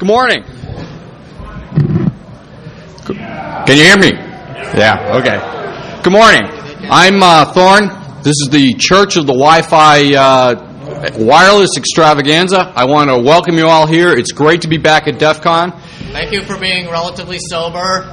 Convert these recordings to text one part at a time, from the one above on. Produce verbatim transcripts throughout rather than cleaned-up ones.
Good morning. Can you hear me? Yeah, okay. Good morning. I'm uh, Thorne. This is the Church of the Wi-Fi uh, Wireless Extravaganza. I want to welcome you all here. It's great to be back at DEF CON. Thank you for being relatively sober.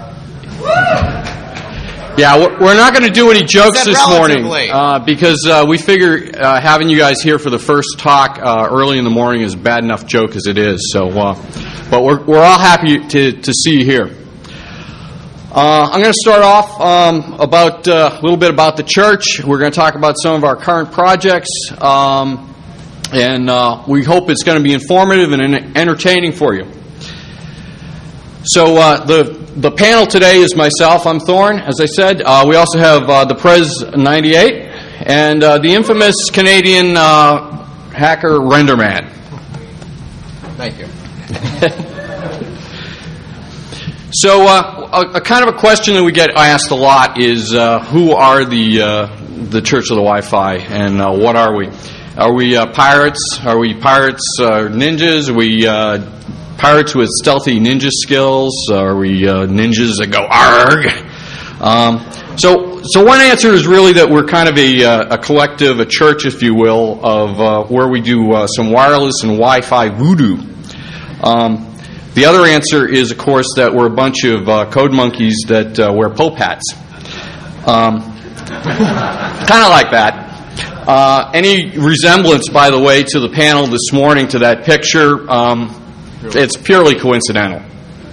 Yeah, we're not going to do any jokes this morning uh, because uh, we figure uh, having you guys here for the first talk uh, early in the morning is a bad enough joke as it is. So, uh, but we're we're all happy to to see you here. Uh, I'm going to start off um, about uh, a little bit about the church. We're going to talk about some of our current projects, um, and uh, we hope it's going to be informative and entertaining for you. So uh, the the panel today is myself. I'm Thorne, as I said. Uh, we also have uh, the Prez ninety-eight and uh, the infamous Canadian uh, hacker Renderman. Thank you. So uh, a, a kind of a question that we get asked a lot is uh, who are the uh, the Church of the Wi-Fi, and uh, what are we? Are we uh, pirates? Are we pirates, uh, ninjas? Are we uh, pirates with stealthy ninja skills? Are we uh, ninjas that go arg? Um, so, so one answer is really that we're kind of a, uh, a collective, a church, if you will, of uh, where we do uh, some wireless and Wi-Fi voodoo. Um, the other answer is, of course, that we're a bunch of uh, code monkeys that uh, wear Pope hats. Um, kind of like that. Uh, any resemblance, by the way, to the panel this morning, to that picture, um, it's purely coincidental.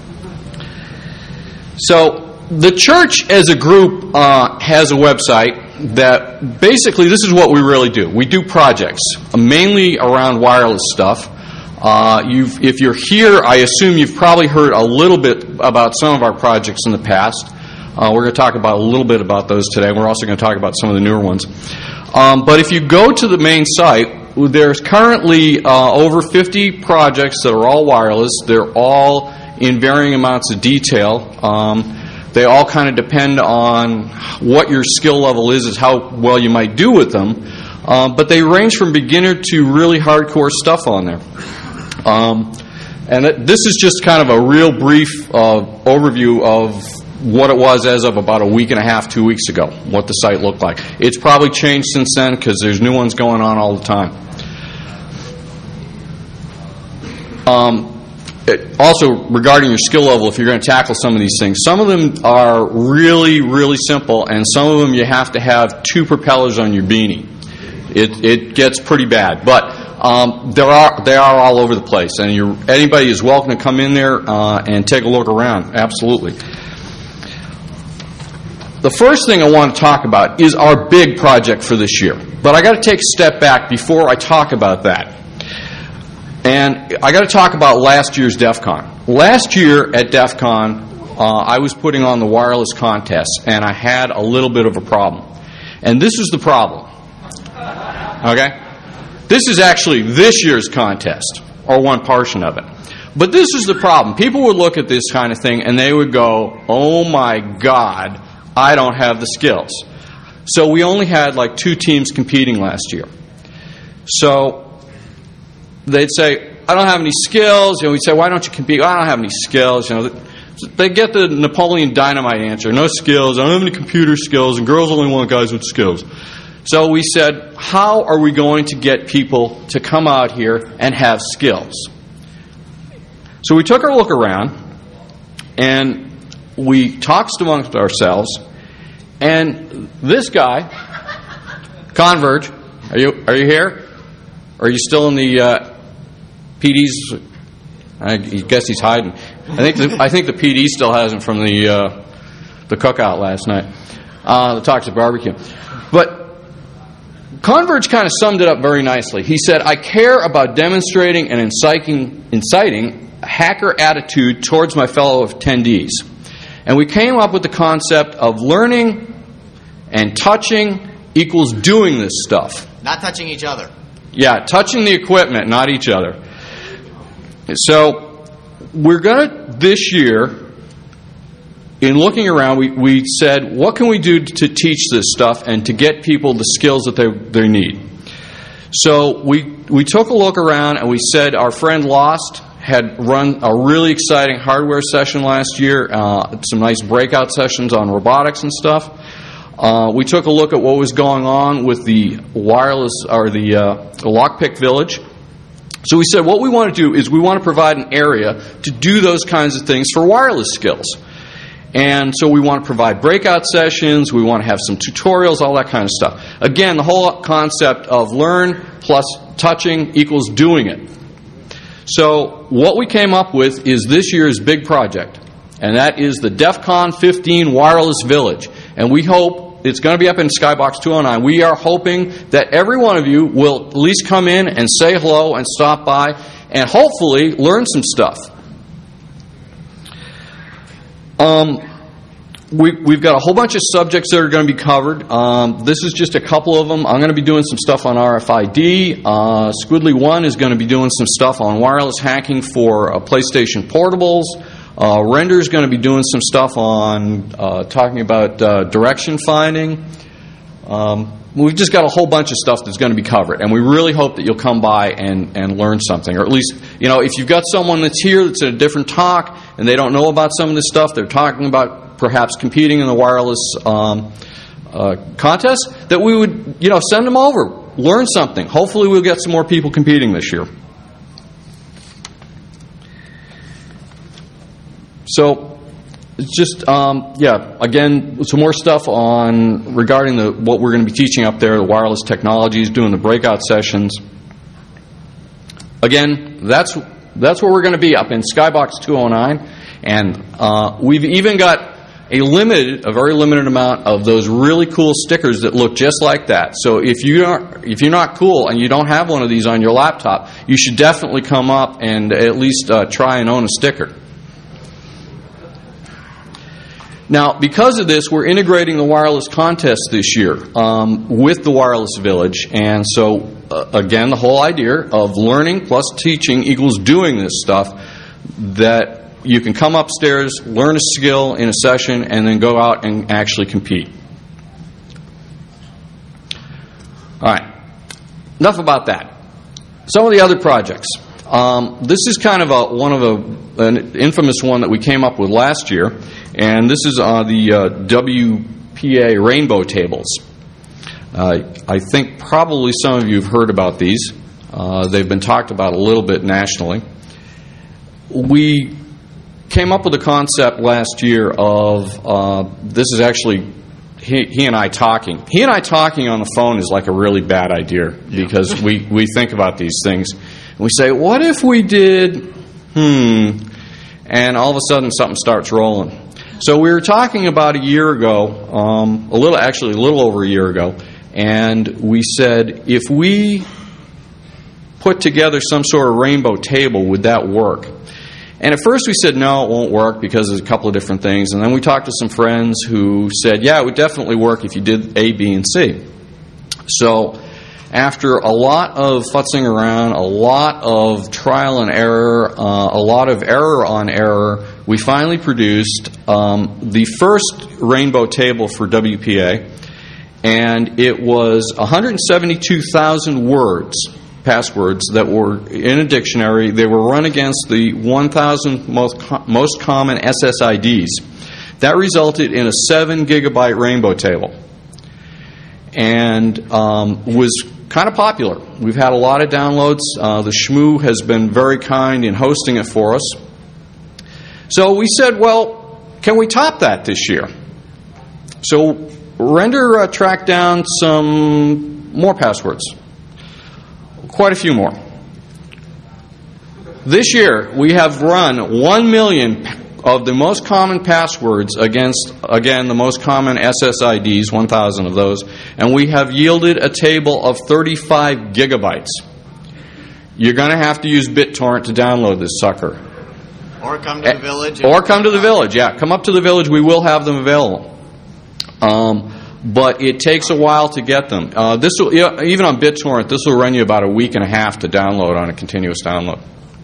So the church as a group uh, has a website that basically this is what we really do. We do projects, mainly around wireless stuff. Uh, you've, if you're here, I assume you've probably heard a little bit about some of our projects in the past. Uh, we're going to talk about a little bit about those today. We're also going to talk about some of the newer ones. Um, but if you go to the main site, there's currently uh, over fifty projects that are all wireless. They're all in varying amounts of detail. Um, they all kind of depend on what your skill level is, is how well you might do with them. Um, but they range from beginner to really hardcore stuff on there. Um, and it, this is just kind of a real brief uh, overview of what it was as of about a week and a half, two weeks ago, what the site looked like. It's probably changed since then because there's new ones going on all the time. Um, it, also, regarding your skill level, if you're going to tackle some of these things, some of them are really, really simple, and some of them you have to have two propellers on your beanie. It, it gets pretty bad, but um, there are they are all over the place, and you're, anybody is welcome to come in there uh, and take a look around. Absolutely. The first thing I want to talk about is our big project for this year, but I got to take a step back before I talk about that. And I got to talk about last year's DEF CON. Last year at DEF CON, uh, I was putting on the wireless contest, and I had a little bit of a problem. And this is the problem. Okay? This is actually this year's contest, or one portion of it. But this is the problem. People would look at this kind of thing, and they would go, oh my God, I don't have the skills. So we only had like two teams competing last year. So they'd say, I don't have any skills. You know, we'd say, why don't you compete? I don't have any skills. You know, they get the Napoleon Dynamite answer. No skills. I don't have any computer skills, and girls only want guys with skills. So we said, how are we going to get people to come out here and have skills? So we took our look around, and we talked amongst ourselves, and this guy, Converge, are you are you here? Or are you still in the uh, P D's? I guess he's hiding. I think the, I think the P D still has him from the uh, the cookout last night, uh, the Toxic Barbecue. But Converge kind of summed it up very nicely. He said, I care about demonstrating and inciting, inciting a hacker attitude towards my fellow attendees. And we came up with the concept of learning and touching equals doing this stuff. Not touching each other. Yeah, touching the equipment, not each other. So we're going to, this year, in looking around, we, we said, what can we do to teach this stuff and to get people the skills that they, they need? So we we took a look around and we said, our friend Lost, had run a really exciting hardware session last year, uh, some nice breakout sessions on robotics and stuff. Uh, we took a look at what was going on with the wireless, or the, uh, the Lockpick Village. So we said what we want to do is we want to provide an area to do those kinds of things for wireless skills. And so we want to provide breakout sessions, we want to have some tutorials, all that kind of stuff. Again, the whole concept of learn plus touching equals doing it. So what we came up with is this year's big project, and that is the DEF CON fifteen Wireless Village. And we hope, it's going to be up in Skybox two oh nine, we are hoping that every one of you will at least come in and say hello and stop by and hopefully learn some stuff. Um, we, we've got a whole bunch of subjects that are going to be covered. Um, this is just a couple of them. I'm going to be doing some stuff on R F I D. Uh, Squidly one is going to be doing some stuff on wireless hacking for uh, PlayStation Portables. Uh, Render is going to be doing some stuff on uh, talking about uh, direction finding. Um, we've just got a whole bunch of stuff that's going to be covered, and we really hope that you'll come by and, and learn something. Or at least, you know, if you've got someone that's here that's at a different talk and they don't know about some of this stuff, they're talking about perhaps competing in the wireless um, uh, contest, that we would, you know, send them over, learn something. Hopefully we'll get some more people competing this year. So, it's just, um, yeah, again, some more stuff on regarding the what we're going to be teaching up there, the wireless technologies, doing the breakout sessions. Again, that's that's where we're going to be, up in Skybox two oh nine, and uh, we've even got a limited, a very limited amount of those really cool stickers that look just like that. So if you are, if you're not cool and you don't have one of these on your laptop, you should definitely come up and at least uh, try and own a sticker. Now, because of this, we're integrating the wireless contest this year um, with the Wireless Village. And so, uh, again, the whole idea of learning plus teaching equals doing this stuff, that you can come upstairs, learn a skill in a session, and then go out and actually compete. All right. Enough about that. Some of the other projects. Um, this is kind of a, one of a, an infamous one that we came up with last year. And this is uh, the uh, W P A rainbow tables. Uh, I think probably some of you have heard about these. Uh, they've been talked about a little bit nationally. We came up with a concept last year of, uh, this is actually he, he and I talking. He and I talking on the phone is like a really bad idea, because we, we think about these things. And we say, what if we did, hmm, and all of a sudden something starts rolling. So we were talking about a year ago, um, a little, actually a little over a year ago, and we said, if we put together some sort of rainbow table, would that work? And at first we said, no, it won't work because there's a couple of different things. And then we talked to some friends who said, yeah, it would definitely work if you did A, B, and C. So after a lot of futzing around, a lot of trial and error, uh, a lot of error on error, we finally produced um, the first rainbow table for W P A, and it was one hundred seventy-two thousand words, passwords, that were in a dictionary. They were run against the one thousand most, co- most common S S I Ds. That resulted in a seven gigabyte rainbow table, and um, was kind of popular. We've had a lot of downloads. Uh, the Shmoo has been very kind in hosting it for us. So we said, well, can we top that this year? So Render uh, tracked down some more passwords, quite a few more. This year we have run one million of the most common passwords against, again, the most common S S I Ds, one thousand of those, and we have yielded a table of thirty-five gigabytes. You're going to have to use BitTorrent to download this sucker. Or come to the village. Or come to the village, yeah. Come up to the village. We will have them available. Um, but it takes a while to get them. Uh, this will, even on BitTorrent, this will run you about a week and a half to download on a continuous download.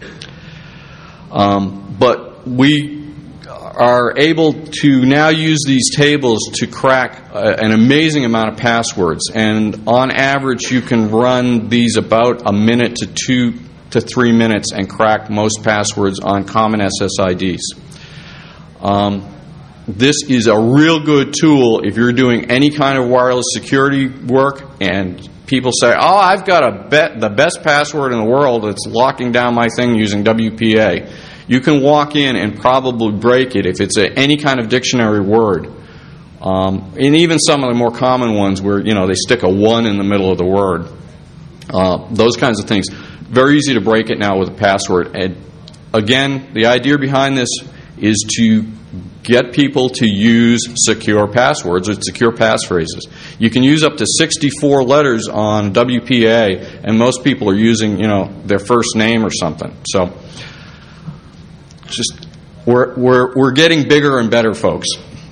Um, but we are able to now use these tables to crack uh, an amazing amount of passwords. And on average, you can run these about a minute to two to three minutes and crack most passwords on common S S I Ds. Um, this is a real good tool if you're doing any kind of wireless security work and people say, oh, I've got a bet the best password in the world that's locking down my thing using W P A. You can walk in and probably break it if it's a, any kind of dictionary word. Um, and even some of the more common ones where, you know, they stick a one in the middle of the word. Uh, those kinds of things. Very easy to break it now with a password. And again, the idea behind this is to get people to use secure passwords or secure passphrases. You can use up to sixty-four letters on W P A, and most people are using, you know, their first name or something. So, just we're we're we're getting bigger and better, folks.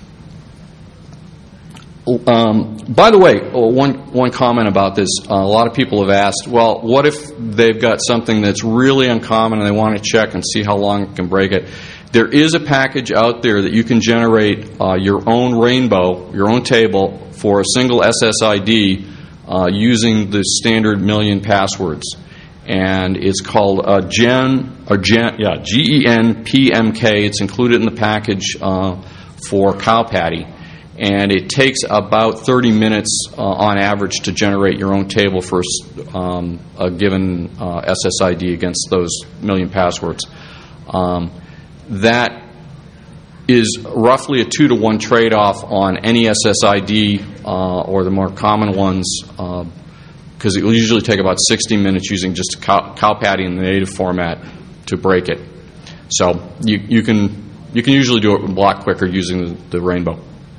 Um, by the way, one one comment about this: uh, a lot of people have asked, well, what if they've got something that's really uncommon and they want to check and see how long it can break it? There is a package out there that you can generate uh, your own rainbow, your own table for a single S S I D uh, using the standard million passwords, and it's called uh, Gen or Gen, yeah, G E N P M K. It's included in the package uh, for Cow Patty, and it takes about thirty minutes uh, on average to generate your own table for um, a given uh, S S I D against those million passwords. Um, That is roughly a two to one trade-off on any S S I D uh, or the more common ones, because uh, it will usually take about sixty minutes using just a cow, cow patty in the native format to break it. So you you can you can usually do it a lot quicker using the, the rainbow.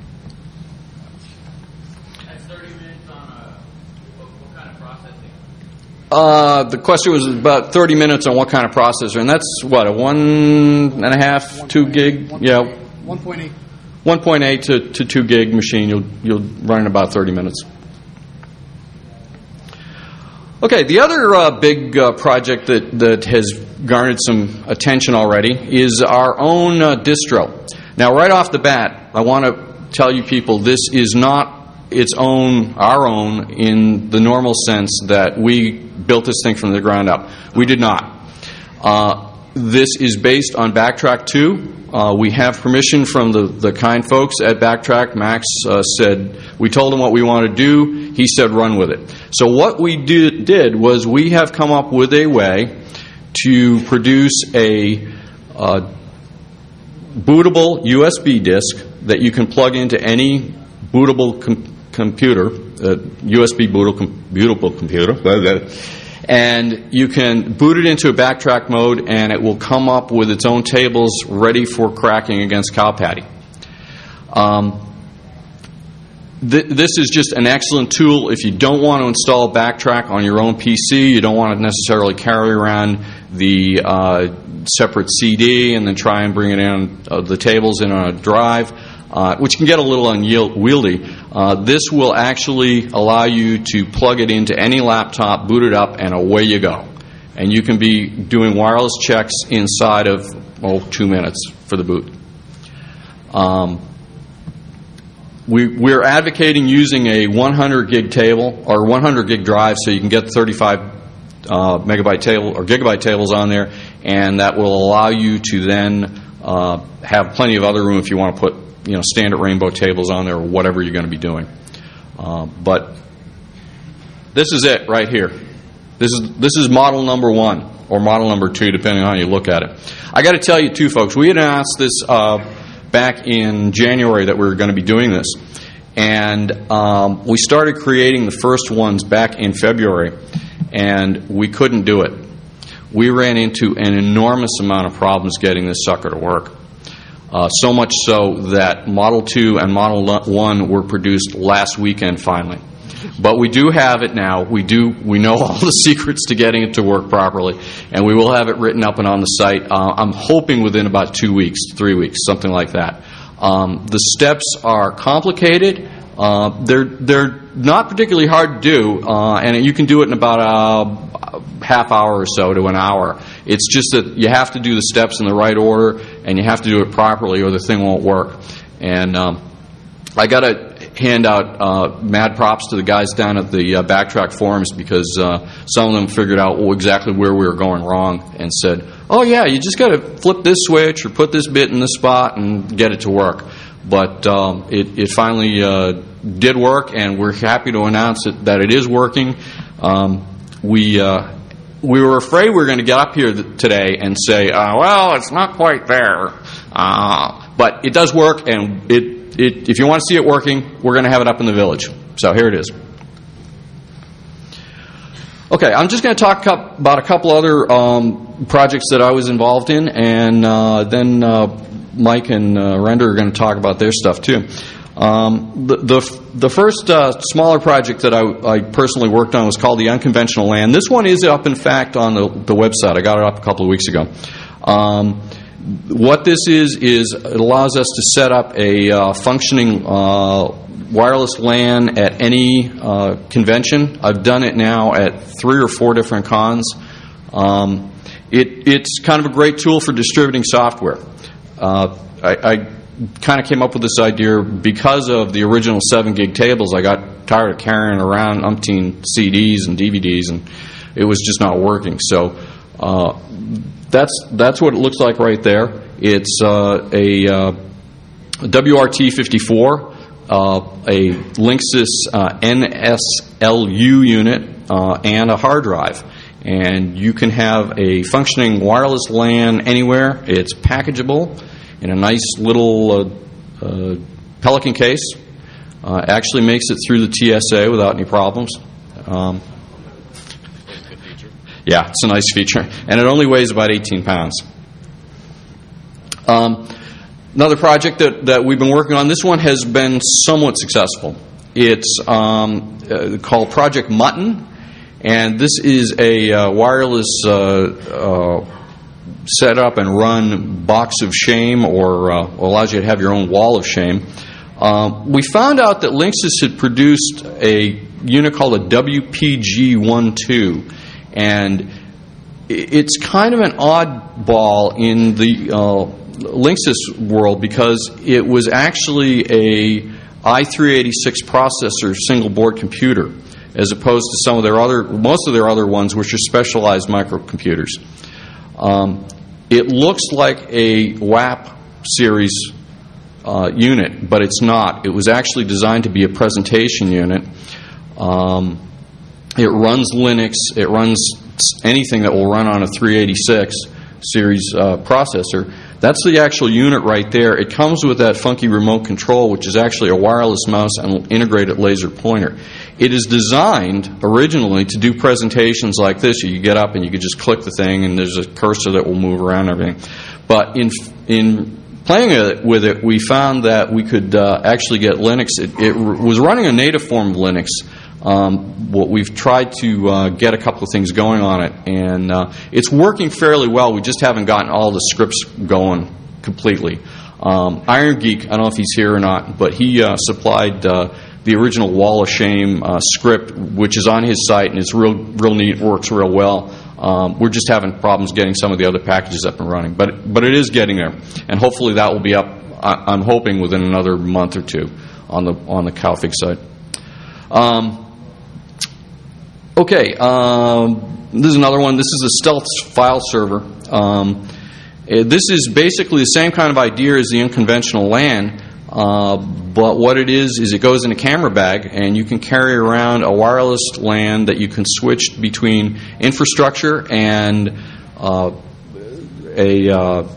That's thirty minutes on a what, what kind of processing? Uh, the question was about thirty minutes on what kind of processor, and that's what, a one and a half, two gig, yeah, one point eight. one point eight to, to two gig machine. You'll you'll run in about thirty minutes. Okay, the other uh, big uh, project that that has garnered some attention already is our own uh, distro. Now, right off the bat, I want to tell you people this is not its own, our own, in the normal sense that we built this thing from the ground up. We did not. Uh, this is based on Backtrack two. Uh, we have permission from the, the kind folks at Backtrack. Max uh, said, we told him what we want to do. He said, run with it. So what we did, did was we have come up with a way to produce a uh, bootable U S B disk that you can plug into any bootable com- computer, uh, U S B bootable, com- bootable computer, and you can boot it into a Backtrack mode, and it will come up with its own tables ready for cracking against Cow Patty. Um, th- this is just an excellent tool if you don't want to install Backtrack on your own P C. You don't want to necessarily carry around the uh, separate C D and then try and bring it in uh, the tables in on a drive. Uh, which can get a little unwieldy. Uh, this will actually allow you to plug it into any laptop, boot it up, and away you go. And you can be doing wireless checks inside of, oh, two minutes for the boot. Um, we, we're advocating using a one hundred gig table or one hundred gig drive so you can get thirty-five uh, megabyte table or gigabyte tables on there, and that will allow you to then uh, have plenty of other room if you want to put, you know, standard rainbow tables on there or whatever you're going to be doing. Uh, but this is it right here. This is this is model number one or model number two, depending on how you look at it. I got to tell you too, folks, we had announced this uh, back in January that we were going to be doing this, and um, we started creating the first ones back in February, and we couldn't do it. We ran into an enormous amount of problems getting this sucker to work. Uh, so much so that Model two and Model one were produced last weekend finally. But we do have it now. We do. We know all the secrets to getting it to work properly, and we will have it written up and on the site. Uh, I'm hoping within about two weeks, three weeks, something like that. Um, the steps are complicated. Uh, they're they're not particularly hard to do, uh, and you can do it in about a half hour or so to an hour. It's just that you have to do the steps in the right order, and you have to do it properly, or the thing won't work. And um, I got to hand out uh, mad props to the guys down at the uh, Backtrack forums, because uh, some of them figured out well, exactly where we were going wrong and said, oh yeah, you just got to flip this switch or put this bit in this spot and get it to work. But um, it, it finally uh, did work, and we're happy to announce it, that it is working. Um, we uh, we were afraid we were going to get up here th- today and say, uh, well, it's not quite there. Uh, but it does work, and it, it if you want to see it working, we're going to have it up in the village. So here it is. Okay, I'm just going to talk about a couple other um, projects that I was involved in, and uh, then uh, Mike and uh, Render are going to talk about their stuff too. Um, the, the the first uh, smaller project that I, I personally worked on was called the Unconventional Land. This one is up, in fact, on the, the website. I got it up a couple of weeks ago. Um, what this is is it allows us to set up a uh, functioning uh, wireless LAN at any uh, convention. I've done it now at three or four different cons. Um, it, it's kind of a great tool for distributing software. Uh, I, I kind of came up with this idea because of the original seven gig tables. I got tired of carrying around umpteen C Ds and D V Ds, and it was just not working. So uh, that's that's what it looks like right there. It's uh, a, uh, a W R T fifty-four, uh, a Linksys uh, N S L U unit, uh, and a hard drive. And you can have a functioning wireless LAN anywhere. It's packageable in a nice little uh, uh, Pelican case. Uh, actually makes it through the T S A without any problems. Um, yeah, it's a nice feature. And it only weighs about eighteen pounds. Um, another project that, that we've been working on, this one has been somewhat successful. It's um, uh, called Project Mutton. And this is a uh, wireless uh, uh, set up and run box of shame, or uh, allows you to have your own wall of shame. Um, we found out that Linksys had produced a unit called a W P G twelve, and it's kind of an oddball in the uh, Linksys world, because it was actually a i three eighty-six processor single board computer, as opposed to some of their other, most of their other ones, which are specialized microcomputers. Um, it looks like a W A P series uh, unit, but it's not. It was actually designed to be a presentation unit. Um, it runs Linux. It runs anything that will run on a three eighty-six series uh, processor. That's the actual unit right there. It comes with that funky remote control, which is actually a wireless mouse and an integrated laser pointer. It is designed originally to do presentations like this. You get up and you can just click the thing, and there's a cursor that will move around and everything. But in in playing it, with it, we found that we could uh, actually get Linux. It, it was running a native form of Linux. Um, what we've tried to uh, get a couple of things going on it, and uh, it's working fairly well. We just haven't gotten all the scripts going completely. Um, Iron Geek, I don't know if he's here or not, but he uh, supplied uh, the original Wall of Shame uh, script, which is on his site, and it's real, real neat. Works real well. Um, we're just having problems getting some of the other packages up and running, but but it is getting there, and hopefully that will be up. I'm hoping within another month or two on the on the Calfig site. Um, Okay, um, this is another one. This is a stealth file server. Um, this is basically the same kind of idea as the unconventional LAN, uh, but what it is is it goes in a camera bag, and you can carry around a wireless LAN that you can switch between infrastructure and uh, a uh,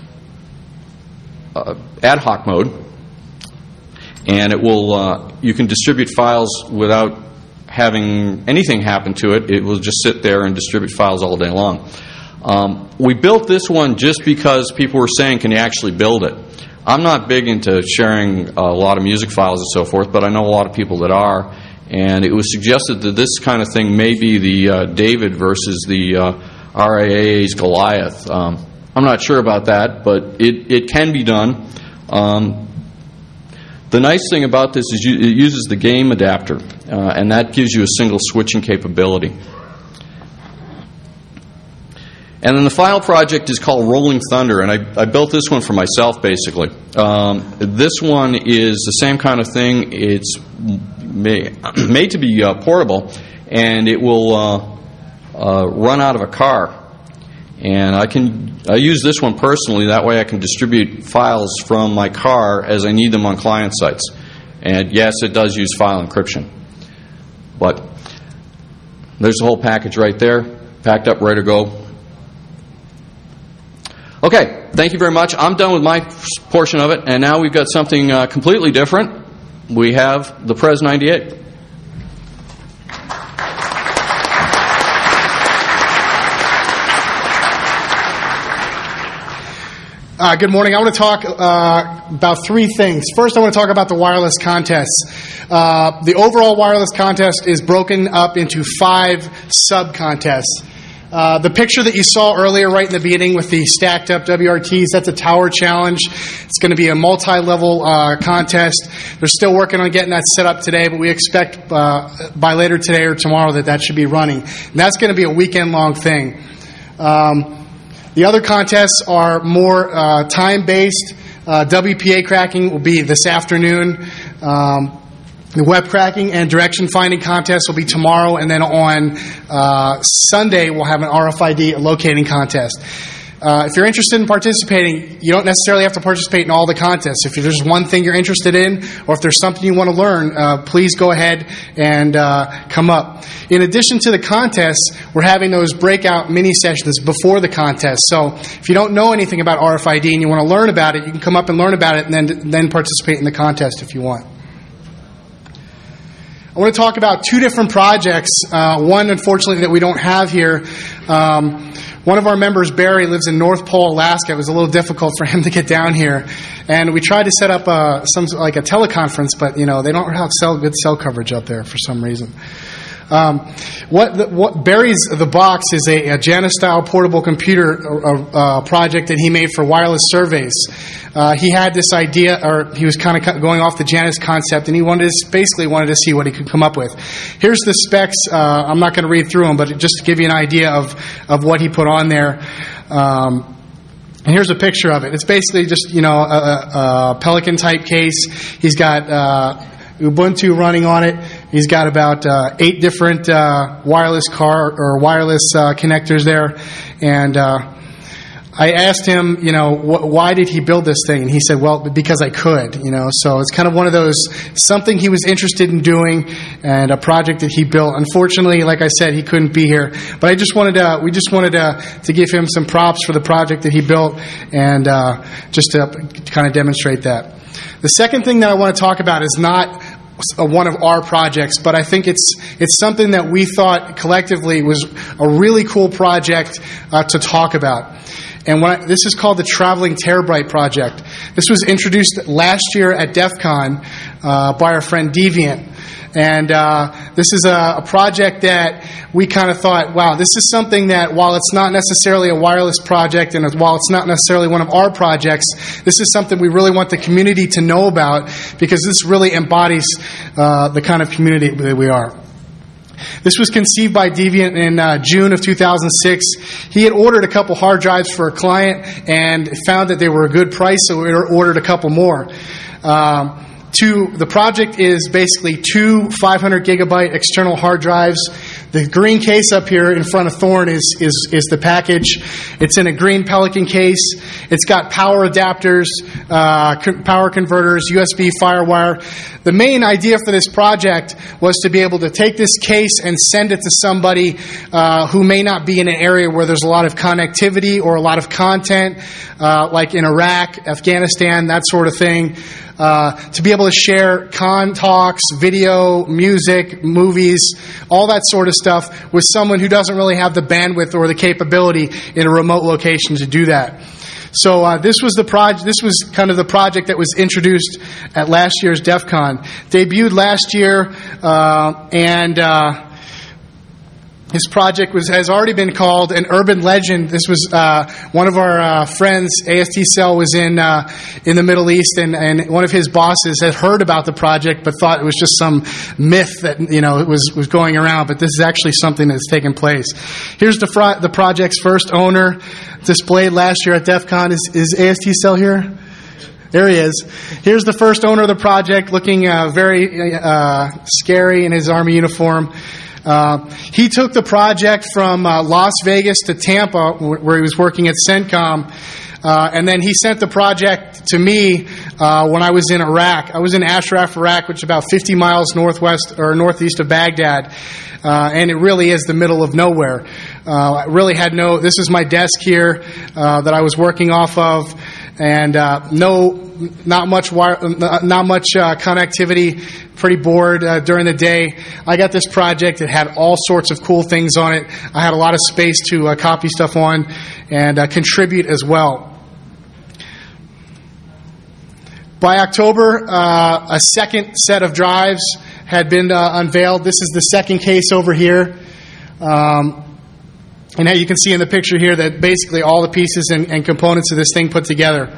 uh, ad hoc mode, and it will. Uh, you can distribute files without having anything happen to it. It will just sit there and distribute files all day long. Um, we built this one just because people were saying, can you actually build it? I'm not big into sharing a lot of music files and so forth, but I know a lot of people that are, and it was suggested that this kind of thing may be the uh, David versus the uh, R I A A's Goliath. Um, I'm not sure about that, but it, it can be done. Um, The nice thing about this is you, it uses the game adapter, uh, and that gives you a single switching capability. And then the final project is called Rolling Thunder, and I, I built this one for myself, basically. Um, this one is the same kind of thing. It's made, made to be uh, portable, and it will uh, uh, run out of a car. And I can I use this one personally. That way I can distribute files from my car as I need them on client sites. And yes, it does use file encryption. But there's the whole package right there, packed up, ready to go. Okay, thank you very much. I'm done with my portion of it, and now we've got something uh, completely different. We have the Pres ninety-eight. Uh, good morning. I want to talk uh, about three things. First, I want to talk about the wireless contests. Uh, the overall wireless contest is broken up into five sub-contests. Uh, the picture that you saw earlier right in the beginning with the stacked up W R Ts, that's a tower challenge. It's going to be a multi-level uh, contest. They're still working on getting that set up today, but we expect uh, by later today or tomorrow that that should be running. And that's going to be a weekend-long thing. Um, the other contests are more uh, time-based. Uh, W P A cracking will be this afternoon. Um, The web cracking and direction finding contest will be tomorrow, and then on uh, Sunday we'll have an R F I D locating contest. Uh, if you're interested in participating, you don't necessarily have to participate in all the contests. If there's one thing you're interested in, or if there's something you want to learn, uh, please go ahead and uh, come up. In addition to the contests, we're having those breakout mini sessions before the contest. So if you don't know anything about R F I D and you want to learn about it, you can come up and learn about it and then, then participate in the contest if you want. I want to talk about two different projects. Uh, one, unfortunately, that we don't have here. Um, one of our members, Barry, lives in North Pole, Alaska. It was a little difficult for him to get down here, and we tried to set up a, some like a teleconference, but you know they don't have cell, good cell coverage up there for some reason. Um, what, the, what Barry's The Box is a, a Janus-style portable computer uh, uh, project that he made for wireless surveys. Uh, he had this idea, or he was kind of going off the Janus concept, and he wanted to, basically wanted to see what he could come up with. Here's the specs. Uh, I'm not going to read through them, but just to give you an idea of, of what he put on there. Um, And here's a picture of it. It's basically just, you know, a, a Pelican-type case. He's got uh, Ubuntu running on it. He's got about uh, eight different uh, wireless car or wireless uh, connectors there. And uh, I asked him, you know, wh- why did he build this thing? And he said, well, because I could, you know. So it's kind of one of those, something he was interested in doing and a project that he built. Unfortunately, like I said, he couldn't be here. But I just wanted to, we just wanted to, to give him some props for the project that he built and uh, just to kind of demonstrate that. The second thing that I want to talk about is not one of our projects, but I think it's it's something that we thought collectively was a really cool project uh, to talk about. And when I, this is called the Traveling Terabyte Project. This was introduced last year at DEF CON uh, by our friend Deviant. And uh, this is a, a project that we kind of thought, wow, this is something that while it's not necessarily a wireless project and while it's not necessarily one of our projects, this is something we really want the community to know about because this really embodies uh, the kind of community that we are. This was conceived by Deviant in uh, June of two thousand six. He had ordered a couple hard drives for a client and found that they were a good price, so we ordered a couple more. Um, Two, the project is basically two five hundred gigabyte external hard drives. The green case up here in front of Thorne is, is, is the package. It's in a green Pelican case. It's got power adapters, uh, co- power converters, U S B FireWire. The main idea for this project was to be able to take this case and send it to somebody uh, who may not be in an area where there's a lot of connectivity or a lot of content, uh, like in Iraq, Afghanistan, that sort of thing. Uh, to be able to share con talks, video, music, movies, all that sort of stuff with someone who doesn't really have the bandwidth or the capability in a remote location to do that. So uh, this was the project. This was kind of the project that was introduced at last year's DEF CON. Debuted last year, uh, and uh, This project was has already been called an urban legend. This was uh, one of our uh, friends, A S T Cell, was in uh, in the Middle East, and, and one of his bosses had heard about the project, but thought it was just some myth that you know it was was going around. But this is actually something that's taken place. Here's the fr- the project's first owner, displayed last year at DEF CON. Is is A S T Cell here? There he is. Here's the first owner of the project, looking uh, very uh, scary in his Army uniform. Uh, he took the project from uh, Las Vegas to Tampa, where he was working at CENTCOM, uh, and then he sent the project to me uh, when I was in Iraq. I was in Ashraf, Iraq, which is about fifty miles northwest or northeast of Baghdad, uh, and it really is the middle of nowhere. Uh, I really had no. This is my desk here uh, that I was working off of, and uh, no. Not much wire, not much uh, connectivity. Pretty bored uh, during the day. I got this project. It had all sorts of cool things on it. I had a lot of space to uh, copy stuff on and uh, contribute as well. By October, uh, a second set of drives had been uh, unveiled. This is the second case over here. Um, and now you can see in the picture here that basically all the pieces and, and components of this thing put together.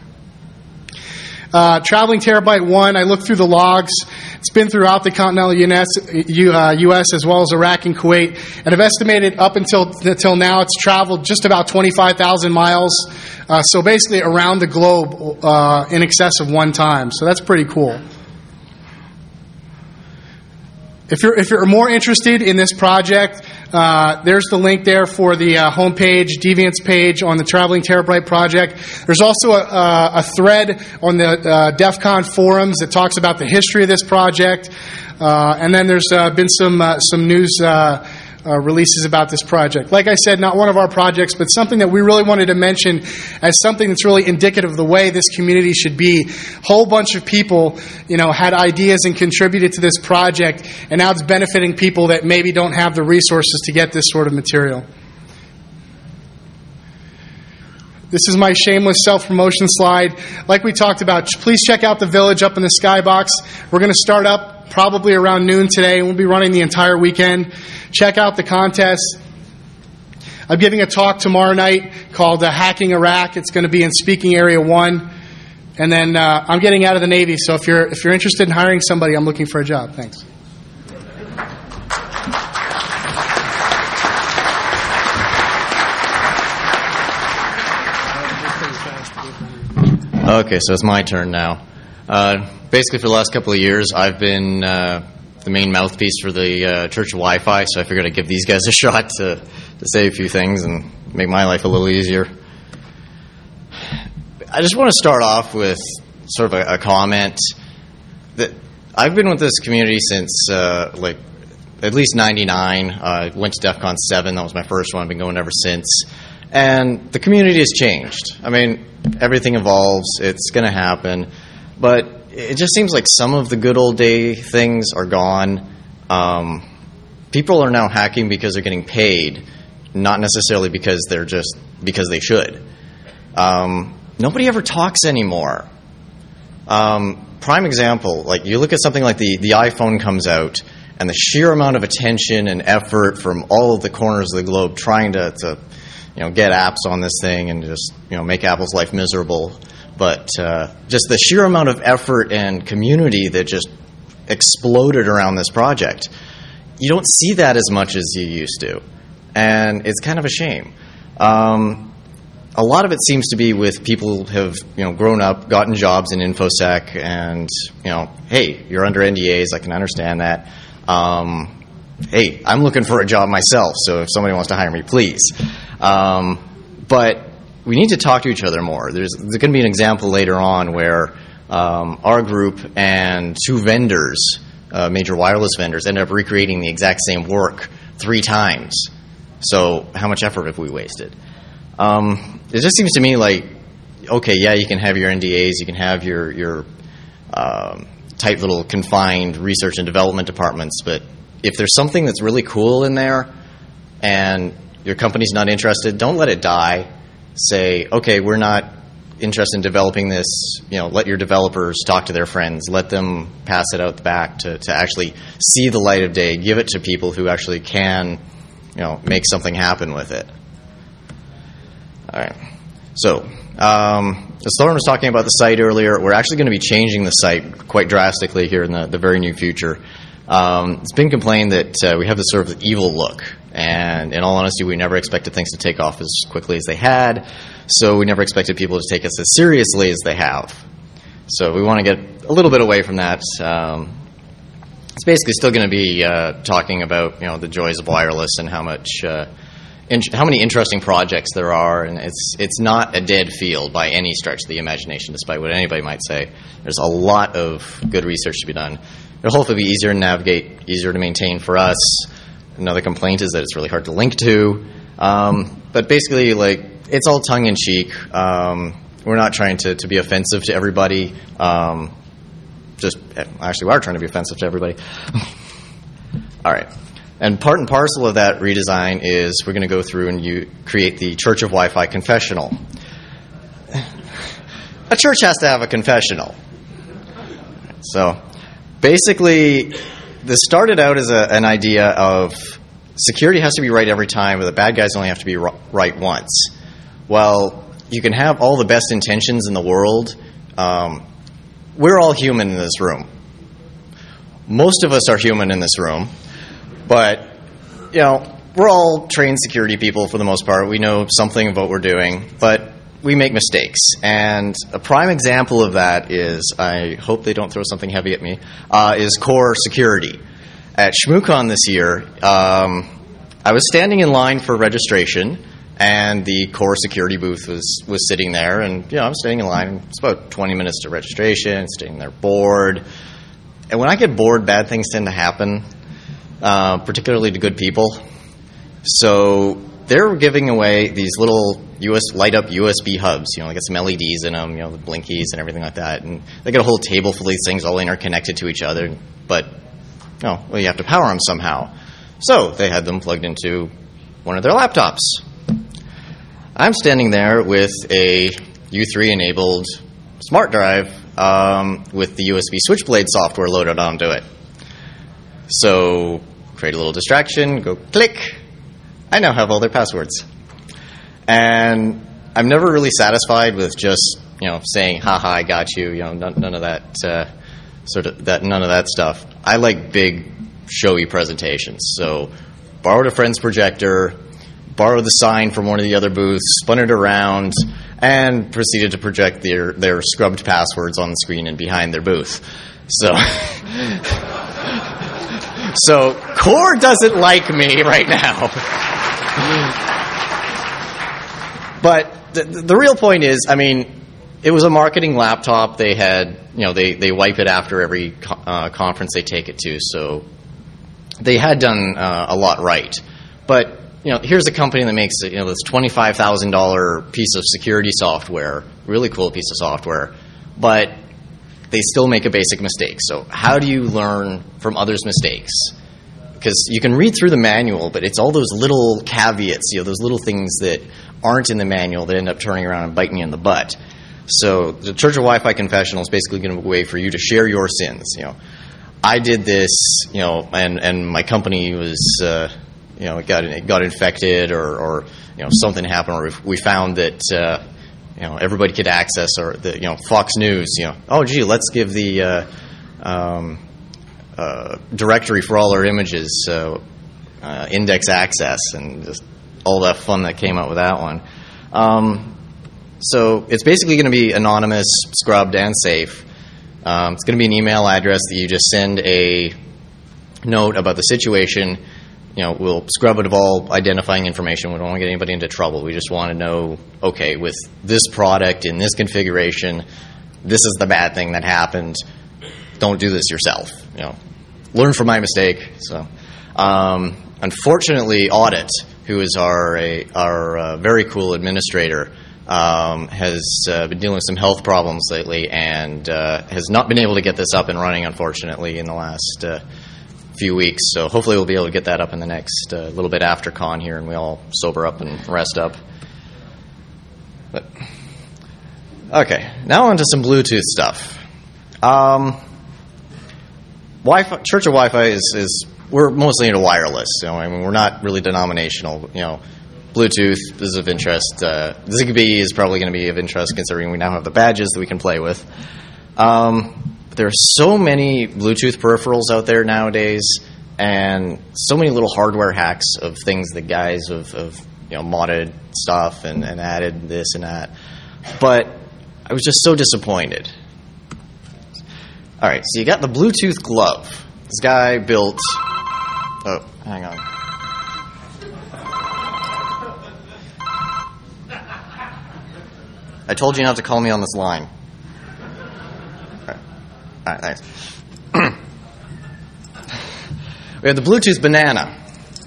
Uh, Traveling Terabyte one, I looked through the logs. It's been throughout the continental U S as well as Iraq and Kuwait. And I've estimated up until until now it's traveled just about twenty-five thousand miles. Uh, so basically around the globe uh, in excess of one time. So that's pretty cool. If you're if you're more interested in this project, uh, there's the link there for the uh, homepage, Deviant's page on the Traveling Terabyte project. There's also a, a thread on the uh, DEF CON forums that talks about the history of this project, uh, and then there's uh, been some uh, some news uh, uh, releases about this project. Like I said, not one of our projects, but something that we really wanted to mention as something that's really indicative of the way this community should be. Whole bunch of people, you know, had ideas and contributed to this project, and now it's benefiting people that maybe don't have the resources to get this sort of material. This is my shameless self-promotion slide. Like we talked about, please check out the village up in the skybox. We're going to start up probably around noon today, and we'll be running the entire weekend. Check out the contest. I'm giving a talk tomorrow night called uh, Hacking Iraq. It's going to be in Speaking Area one. And then uh, I'm getting out of the Navy, so if you're if you're interested in hiring somebody, I'm looking for a job. Thanks. Okay, so it's my turn now. Uh, basically, for the last couple of years, I've been uh, the main mouthpiece for the uh, Church of Wi-Fi, so I figured I'd give these guys a shot to, to say a few things and make my life a little easier. I just want to start off with sort of a, a comment that I've been with this community since uh, like at least ninety-nine. I uh, went to DEF CON seven. That was my first one. I've been going ever since. And the community has changed. I mean, everything evolves. It's going to happen. But it just seems like some of the good old day things are gone. Um, people are now hacking because they're getting paid, not necessarily because they're just because they should. Um, nobody ever talks anymore. Um, prime example, like you look at something like the, the iPhone comes out, and the sheer amount of attention and effort from all of the corners of the globe trying to, to you know, get apps on this thing and just, you know, make Apple's life miserable. But uh, just the sheer amount of effort and community that just exploded around this project, you don't see that as much as you used to. And it's kind of a shame. Um, a lot of it seems to be with people who have, you know, grown up, gotten jobs in InfoSec, and, you know, hey, you're under N D As, I can understand that. Um, hey, I'm looking for a job myself, so if somebody wants to hire me, please. Um, but we need to talk to each other more. There's, there's going to be an example later on where um, our group and two vendors, uh, major wireless vendors, ended up recreating the exact same work three times. So how much effort have we wasted? Um, it just seems to me like, okay, yeah, you can have your N D As, you can have your, your um, tight little confined research and development departments, but if there's something that's really cool in there and your company's not interested, don't let it die. Say, okay, we're not interested in developing this. You know, let your developers talk to their friends. Let them pass it out the back to, to actually see the light of day. Give it to people who actually can you know, make something happen with it. All right. So, um, as Thorne was talking about the site earlier, we're actually going to be changing the site quite drastically here in the, the very near future. Um, it's been complained that uh, we have this sort of evil look, and in all honesty, we never expected things to take off as quickly as they had, so we never expected people to take us as seriously as they have. So we want to get a little bit away from that. Um, it's basically still going to be uh, talking about, you know, the joys of wireless and how much, uh, in- how many interesting projects there are, and it's it's not a dead field by any stretch of the imagination, despite what anybody might say. There's a lot of good research to be done. It'll hopefully be easier to navigate, easier to maintain for us. Another complaint is that it's really hard to link to. Um, but basically, like, it's all tongue-in-cheek. Um, we're not trying to, to be offensive to everybody. Um, just actually, we are trying to be offensive to everybody. All right. And part and parcel of that redesign is we're going to go through and you create the Church of Wi-Fi confessional. A church has to have a confessional. So basically, this started out as a, an idea of security has to be right every time, but the bad guys only have to be right once. Well, you can have all the best intentions in the world. Um, we're all human in this room. Most of us are human in this room, but, you know, we're all trained security people for the most part. We know something of what we're doing, but we make mistakes. And a prime example of that is, I hope they don't throw something heavy at me, uh, is core security. At ShmooCon this year, um, I was standing in line for registration, and the core security booth was, was sitting there, and, you know, I'm standing in line. It's about twenty minutes to registration, sitting there bored. And when I get bored, bad things tend to happen, uh, particularly to good people. So they're giving away these little U S light up U S B hubs. You know, they got some L E Ds in them, you know, the blinkies and everything like that. And they got a whole table full of these things all interconnected to each other. But, no, well, you have to power them somehow. So they had them plugged into one of their laptops. I'm standing there with a U three enabled smart drive um, with the U S B Switchblade software loaded onto it. So create a little distraction, go click. I now have all their passwords. And I'm never really satisfied with just, you know, saying, haha, I got you, you know, none, none of that, uh, sort of, that, none of that stuff. I like big, showy presentations. So borrowed a friend's projector, borrowed the sign from one of the other booths, spun it around, and proceeded to project their, their scrubbed passwords on the screen and behind their booth. So, so Core doesn't like me right now. But the, the real point is, I mean, it was a marketing laptop. They had, you know, they, they wipe it after every co- uh, conference they take it to, so they had done uh, a lot right. But, you know, here's a company that makes, you know, this twenty-five thousand dollars piece of security software, really cool piece of software, but they still make a basic mistake. So how do you learn from others' mistakes? Because you can read through the manual, but it's all those little caveats, you know, those little things that aren't in the manual that end up turning around and biting you in the butt. So the Church of Wi-Fi Confessional is basically going to be a way for you to share your sins. You know, I did this, you know, and, and my company was, uh, you know, it got it got infected, or, or you know, something happened, or we found that, uh, you know, everybody could access, or the, you know, Fox News, you know, oh gee, let's give the uh, um, uh, directory for all our images uh, uh, index access, and just all that fun that came out with that one. Um, so it's basically going to be anonymous, scrubbed, and safe. Um, it's going to be an email address that you just send a note about the situation. You know, we'll scrub it of all identifying information. We don't want to get anybody into trouble. We just want to know, okay, with this product in this configuration, this is the bad thing that happened. Don't do this yourself. You know, learn from my mistake. So, um, unfortunately, Audit, who is our a, our uh, very cool administrator, um, has uh, been dealing with some health problems lately, and uh, has not been able to get this up and running, unfortunately, in the last uh, few weeks. So hopefully we'll be able to get that up in the next uh, little bit after con here, and we all sober up and rest up. But okay, now on to some Bluetooth stuff. Um, Wi-Fi, Church of Wi-Fi is, is we're mostly into wireless. You know, I mean, we're not really denominational. You know, Bluetooth is of interest. Uh, Zigbee is probably going to be of interest considering we now have the badges that we can play with. Um, there are so many Bluetooth peripherals out there nowadays, and so many little hardware hacks of things that guys have, have you know, modded stuff and, and added this and that. But I was just so disappointed. All right, so you got the Bluetooth glove. This guy built... Oh, hang on. I told you not to call me on this line. All right, All right thanks. We have the Bluetooth banana.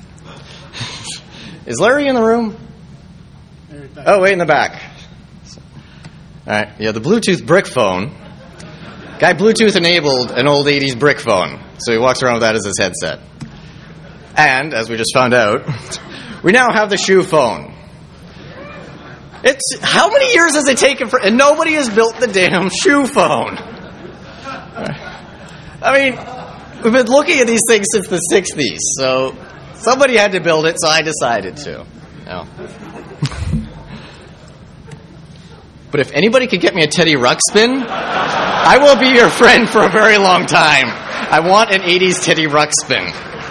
Is Larry in the room? Oh, wait, in the back. All right, yeah, the Bluetooth brick phone. Guy Bluetooth enabled an old eighties brick phone, so he walks around with that as his headset. And, as we just found out, we now have the shoe phone. It's how many years has it taken for, and nobody has built the damn shoe phone. I mean, we've been looking at these things since the sixties, so somebody had to build it, so I decided to. No. But if anybody could get me a Teddy Ruxpin, I will be your friend for a very long time. I want an eighties Teddy Ruxpin.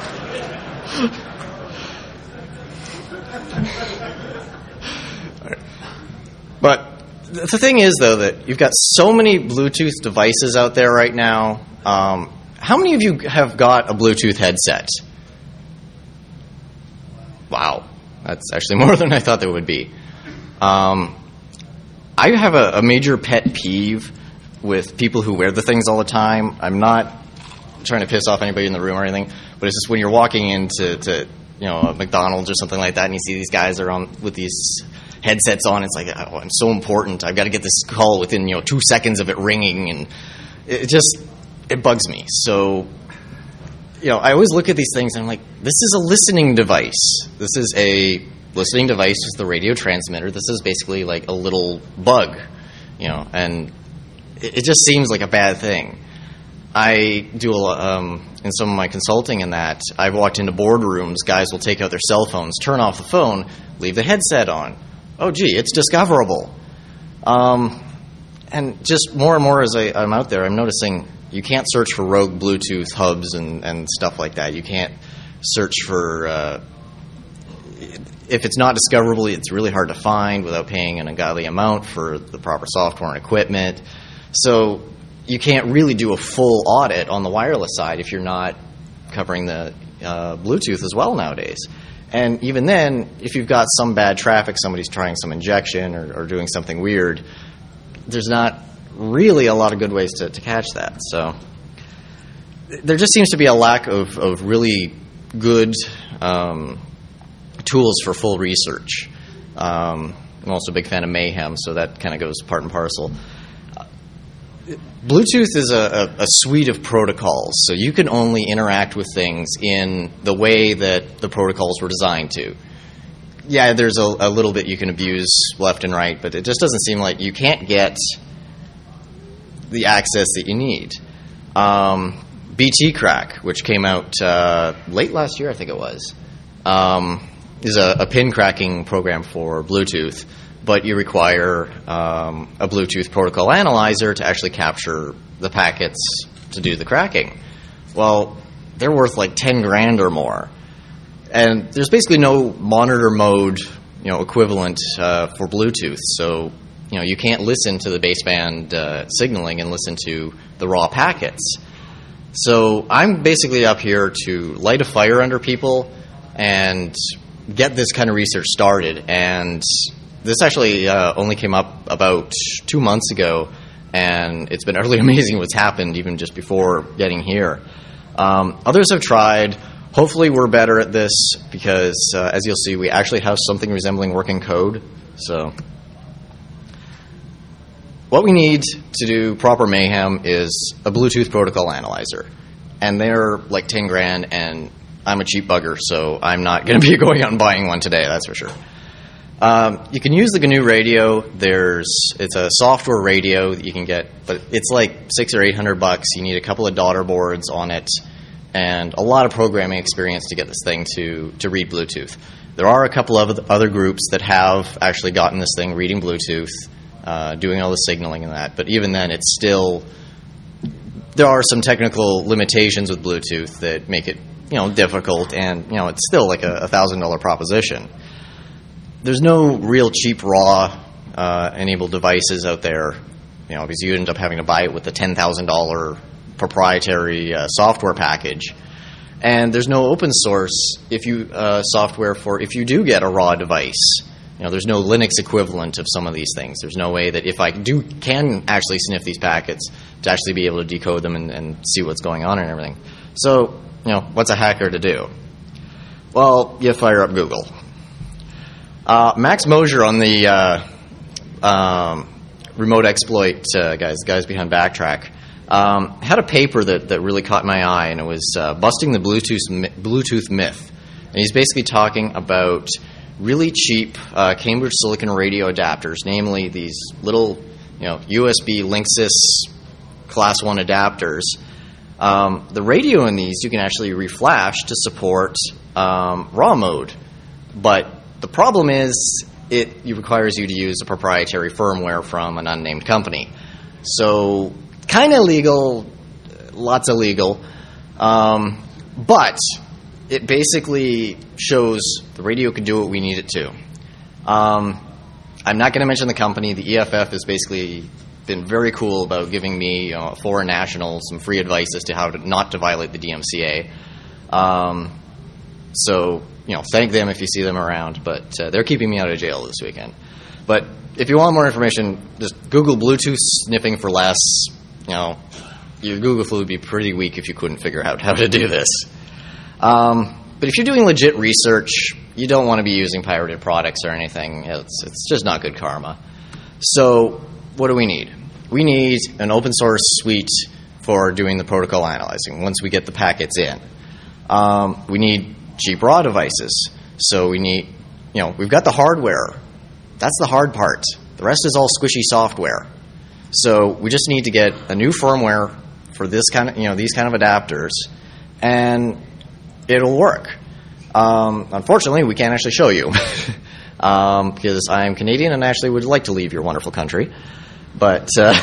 But the thing is, though, that you've got so many Bluetooth devices out there right now. Um, how many of you have got a Bluetooth headset? Wow. That's actually more than I thought there would be. Um, I have a, a major pet peeve with people who wear the things all the time. I'm not trying to piss off anybody in the room or anything, but it's just when you're walking into to, you know, a McDonald's or something like that, and you see these guys are on with these headsets on. It's like, oh, I'm so important. I've got to get this call within, you know, two seconds of it ringing, and it just it bugs me. So, you know, I always look at these things and I'm like, this is a listening device. This is a listening device with the radio transmitter. This is basically like a little bug, you know, and it, it just seems like a bad thing. I do a lot, um, in some of my consulting in that, I've walked into boardrooms, guys will take out their cell phones, turn off the phone, leave the headset on. Oh, gee, it's discoverable. Um, and just more and more as I, I'm out there, I'm noticing you can't search for rogue Bluetooth hubs and, and stuff like that. You can't search for... Uh, if it's not discoverable, it's really hard to find without paying an ungodly amount for the proper software and equipment. So you can't really do a full audit on the wireless side if you're not covering the uh, Bluetooth as well nowadays. And even then, if you've got some bad traffic, somebody's trying some injection or, or doing something weird, there's not really a lot of good ways to, to catch that. So there just seems to be a lack of, of really good um, tools for full research. Um, I'm also a big fan of Mayhem, so that kind of goes part and parcel. Bluetooth is a, a, a suite of protocols, so you can only interact with things in the way that the protocols were designed to. Yeah, there's a, a little bit you can abuse left and right, but it just doesn't seem like you can't get the access that you need. Um, B T Crack, which came out uh, late last year, I think it was, um, is a, a pin cracking program for Bluetooth. But you require um, a Bluetooth protocol analyzer to actually capture the packets to do the cracking. Well, they're worth like ten grand or more. And there's basically no monitor mode, you know, equivalent uh, for Bluetooth. So, you know, you can't listen to the baseband uh, signaling and listen to the raw packets. So I'm basically up here to light a fire under people and get this kind of research started. And this actually uh, only came up about two months ago, and it's been utterly amazing what's happened even just before getting here. Um, others have tried. Hopefully we're better at this because, uh, as you'll see, we actually have something resembling working code. So what we need to do proper Mayhem is a Bluetooth protocol analyzer. And they're like ten grand, and I'm a cheap bugger, so I'm not going to be going out and buying one today, that's for sure. Um, you can use the G N U radio. There's it's a software radio that you can get, but it's like six or eight hundred bucks. You need a couple of daughter boards on it, and a lot of programming experience to get this thing to, to read Bluetooth. There are a couple of other groups that have actually gotten this thing reading Bluetooth, uh, doing all the signaling and that, but even then it's still, there are some technical limitations with Bluetooth that make it, you know, difficult, and, you know, it's still like a one thousand dollars proposition. There's no real cheap raw uh, enabled devices out there, you know, because you end up having to buy it with a ten thousand dollars proprietary uh, software package. And there's no open source if you uh, software for if you do get a raw device. You know, there's no Linux equivalent of some of these things. There's no way that if I do can actually sniff these packets to actually be able to decode them and, and see what's going on and everything. So, you know, what's a hacker to do? Well, you fire up Google. Uh, Max Mosier on the uh, um, remote exploit uh, guys, guys behind Backtrack, Um, had a paper that, that really caught my eye, and it was uh, busting the Bluetooth Bluetooth myth. And he's basically talking about really cheap uh, Cambridge Silicon radio adapters, namely these little, you know, U S B Linksys Class One adapters. Um, the radio in these you can actually reflash to support um, raw mode, but the problem is it, it requires you to use a proprietary firmware from an unnamed company. So kind of legal, lots of legal, um, but it basically shows the radio can do what we need it to. Um, I'm not going to mention the company. The E F F has basically been very cool about giving me, you know, a foreign national, some free advice as to how to not to violate the D M C A. Um, so, you know, thank them if you see them around, but uh, they're keeping me out of jail this weekend. But if you want more information, just Google Bluetooth sniffing for less. You know, your Google flu would be pretty weak if you couldn't figure out how to do this. Um, but if you're doing legit research, you don't want to be using pirated products or anything. It's, it's just not good karma. So what do we need? We need an open source suite for doing the protocol analyzing once we get the packets in. Um, we need cheap raw devices. So we need, you know, we've got the hardware. That's the hard part. The rest is all squishy software. So we just need to get a new firmware for this kind of, you know, these kind of adapters, and it'll work. Um, unfortunately, we can't actually show you um, because I'm Canadian and actually would like to leave your wonderful country. But, uh,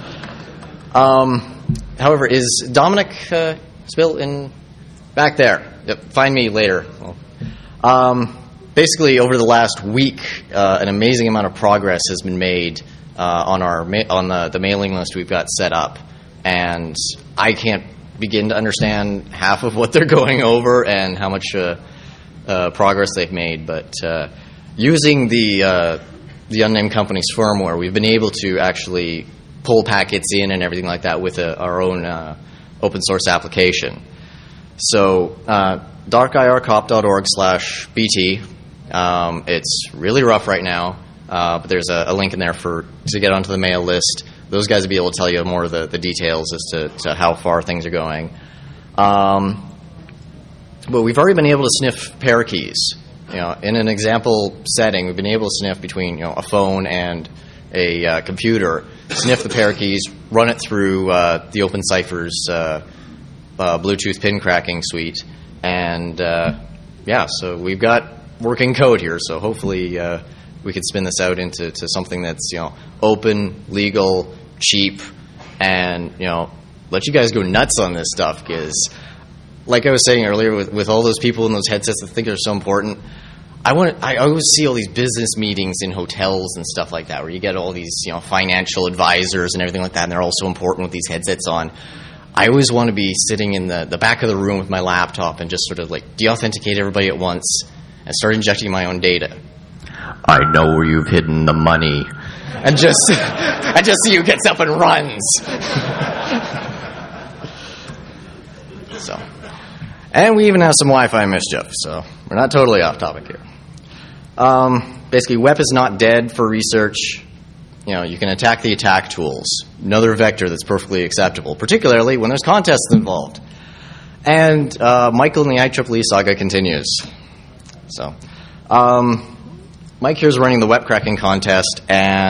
um, however, is Dominic uh, still in back there? Yep, find me later. Well, um, basically, over the last week, uh, an amazing amount of progress has been made Uh, on our ma- on the, the mailing list we've got set up, and I can't begin to understand half of what they're going over and how much uh, uh, progress they've made. But uh, using the uh, the unnamed company's firmware, we've been able to actually pull packets in and everything like that with a, our own uh, open source application. So uh, darkircop dot org slash B T. Um, it's really rough right now. Uh, but there's a, a link in there for to get onto the mail list. Those guys will be able to tell you more of the, the details as to, to how far things are going. Um, but we've already been able to sniff pair keys. You know, in an example setting, we've been able to sniff between, you know, a phone and a uh, computer, sniff the pair keys, run it through uh, the OpenCipher's uh, uh, Bluetooth pin cracking suite, and uh, yeah, so we've got working code here. So hopefully. Uh, We could spin this out into to something that's, you know, open, legal, cheap, and, you know, let you guys go nuts on this stuff. Because, like I was saying earlier, with, with all those people in those headsets that think they're so important, I want I always see all these business meetings in hotels and stuff like that, where you get all these, you know, financial advisors and everything like that, and they're all so important with these headsets on. I always want to be sitting in the, the back of the room with my laptop and just sort of like de-authenticate everybody at once and start injecting my own data. I know where you've hidden the money. And just and just see who gets up and runs. So, and we even have some Wi-Fi mischief, so we're not totally off topic here. Um, basically, W E P is not dead for research. You know, you can attack the attack tools. Another vector that's perfectly acceptable, particularly when there's contests involved. And uh, Michael and the I triple E saga continues. So, um... Mike here is running the web cracking contest, and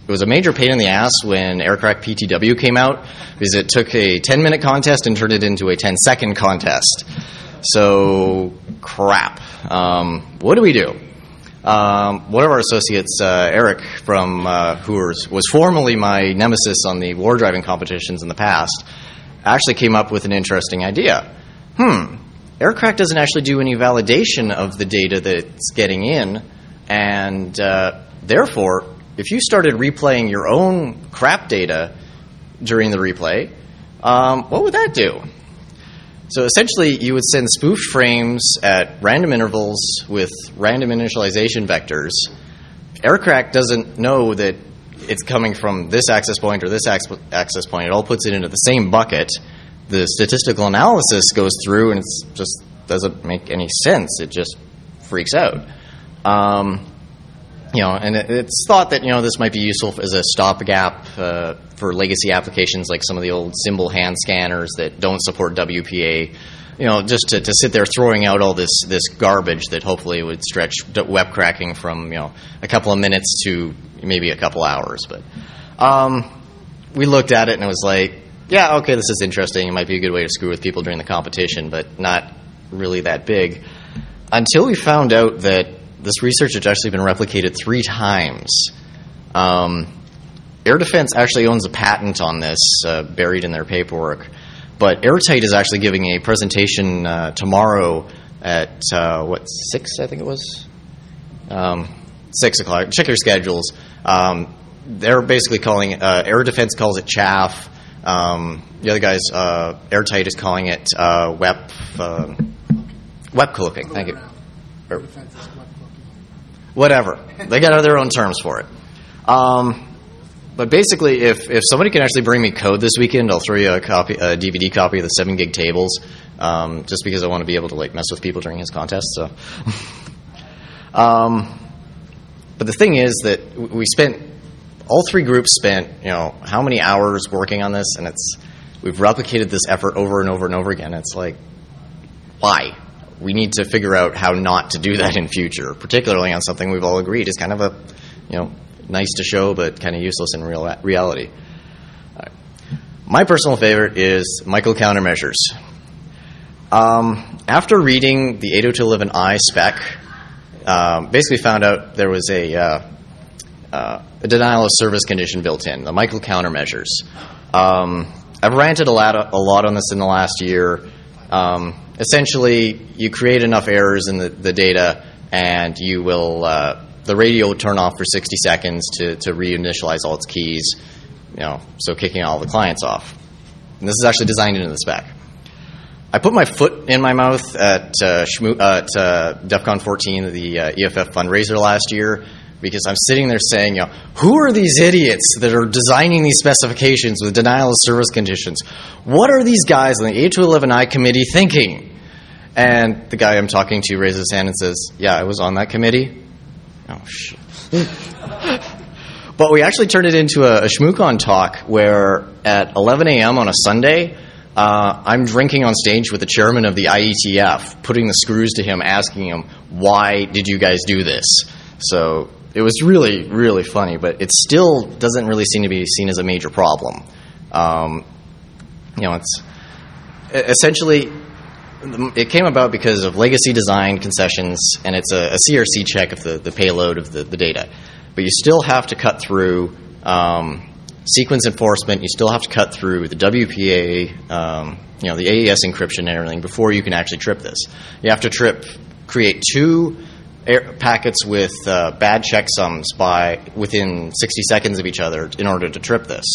it was a major pain in the ass when Aircrack P T W came out, because it took a ten-minute contest and turned it into a ten-second contest. So, crap. Um, what do we do? Um, one of our associates, uh, Eric, from uh, who was, was formerly my nemesis on the war driving competitions in the past, actually came up with an interesting idea. Hmm, Aircrack doesn't actually do any validation of the data that it's getting in, and uh, therefore, if you started replaying your own crap data during the replay, um, what would that do? So essentially, you would send spoofed frames at random intervals with random initialization vectors. Aircrack doesn't know that it's coming from this access point or this access point. It all puts it into the same bucket. The statistical analysis goes through, and it just doesn't make any sense. It just freaks out. Um, you know, and it, it's thought that, you know, this might be useful as a stopgap uh, for legacy applications like some of the old symbol hand scanners that don't support W P A. You know, just to, to sit there throwing out all this this garbage that hopefully would stretch web cracking from, you know, a couple of minutes to maybe a couple hours. But um, we looked at it and it was like, yeah, okay, this is interesting. It might be a good way to screw with people during the competition, but not really that big. Until we found out that this research has actually been replicated three times. Um, Air Defense actually owns a patent on this, uh, buried in their paperwork. But Airtight is actually giving a presentation uh, tomorrow at, uh, what, six, I think it was? Um, six o'clock. Check your schedules. Um, they're basically calling it, uh, Air Defense calls it chaff. Um, the other guys, uh, Airtight is calling it uh, web, uh, web cloaking. Thank you. Or, whatever. They got their own terms for it. Um, but basically, if, if somebody can actually bring me code this weekend, I'll throw you a copy, a D V D copy of the seven gig tables, um, just because I want to be able to like mess with people during his contest. So, um, but the thing is that we spent, all three groups spent, you know, how many hours working on this, and it's we've replicated this effort over and over and over again. It's like, why? We need to figure out how not to do that in future, particularly on something we've all agreed is kind of a, you know, nice to show but kind of useless in real reality. Right. My personal favorite is Michael Countermeasures. Um, after reading the eight oh two eleven I spec, um, basically found out there was a, uh, uh, a denial of service condition built in, the Michael Countermeasures. Um, I've ranted a lot, a lot on this in the last year. Um, essentially, you create enough errors in the, the data, and you will uh, the radio will turn off for sixty seconds to, to reinitialize all its keys, you know, so kicking all the clients off. And this is actually designed into the spec. I put my foot in my mouth at, uh, Shmoo, uh, at uh, DEF CON fourteen, the uh, E F F fundraiser last year, because I'm sitting there saying, you know, who are these idiots that are designing these specifications with denial of service conditions? What are these guys on the eight two eleven I committee thinking? And the guy I'm talking to raises his hand and says, yeah, I was on that committee. Oh, shit. But we actually turned it into a, a ShmooCon talk where at eleven a.m. on a Sunday, uh, I'm drinking on stage with the chairman of the I E T F, putting the screws to him, asking him, why did you guys do this? So it was really, really funny, but it still doesn't really seem to be seen as a major problem. Um, you know, it's essentially, it came about because of legacy design concessions, and it's a, a C R C check of the, the payload of the, the data. But you still have to cut through um, sequence enforcement. You still have to cut through the W P A, um, you know, the A E S encryption and everything before you can actually trip this. You have to trip, create two air packets with uh, bad checksums by within sixty seconds of each other in order to trip this.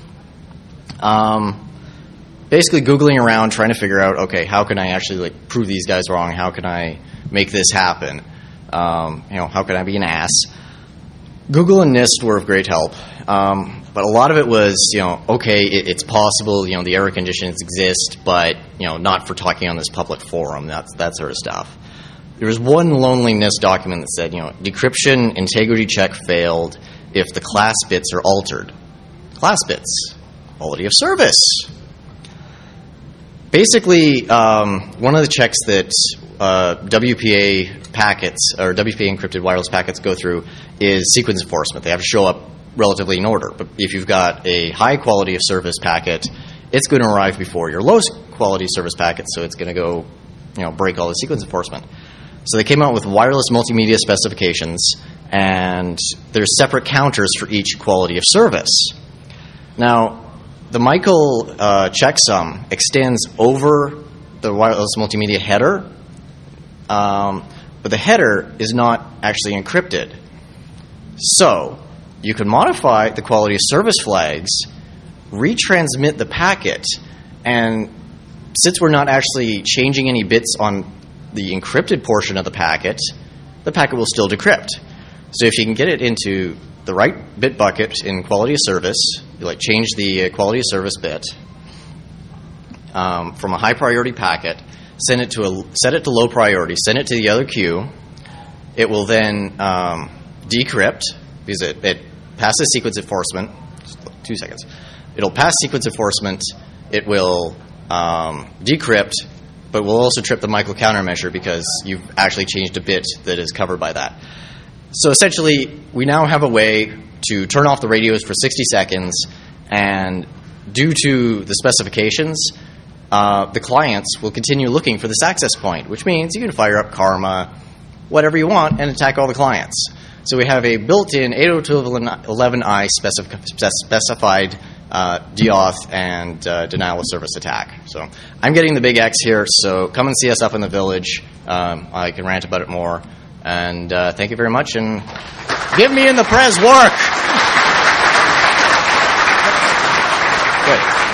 Um, basically, Googling around, trying to figure out, okay, how can I actually like prove these guys wrong? How can I make this happen? Um, you know, how can I be an ass? Google and NIST were of great help, um, but a lot of it was, you know, okay, it, it's possible, you know, the error conditions exist, but, you know, not for talking on this public forum, that's, that sort of stuff. There was one lonely NIST document that said, you know, decryption integrity check failed if the class bits are altered. Class bits, quality of service. Basically, um, one of the checks that uh, W P A packets, or W P A encrypted wireless packets go through is sequence enforcement. They have to show up relatively in order. But if you've got a high quality of service packet, it's going to arrive before your lowest quality service packet, so it's going to go, you know, break all the sequence enforcement. So they came out with wireless multimedia specifications, and there's separate counters for each quality of service. Now, the Michael uh, checksum extends over the wireless multimedia header, um, but the header is not actually encrypted. So you can modify the quality of service flags, retransmit the packet, and since we're not actually changing any bits on the encrypted portion of the packet, the packet will still decrypt. So if you can get it into the right bit bucket in quality of service, you like change the quality of service bit um, from a high priority packet, send it to a set it to low priority, send it to the other queue. It will then um, decrypt because it, it passes sequence enforcement. Just two seconds. It'll pass sequence enforcement. It will um, decrypt, but will also trip the Michael countermeasure because you've actually changed a bit that is covered by that. So essentially, we now have a way to turn off the radios for sixty seconds, and due to the specifications, uh, the clients will continue looking for this access point, which means you can fire up Karma, whatever you want, and attack all the clients. So we have a built-in eight oh two dot eleven i specif- specified uh, DAuth and uh, denial of service attack. So I'm getting the big X here, so come and see us up in the village. Um, I can rant about it more. And uh, thank you very much, and give me in the Prez work. Good.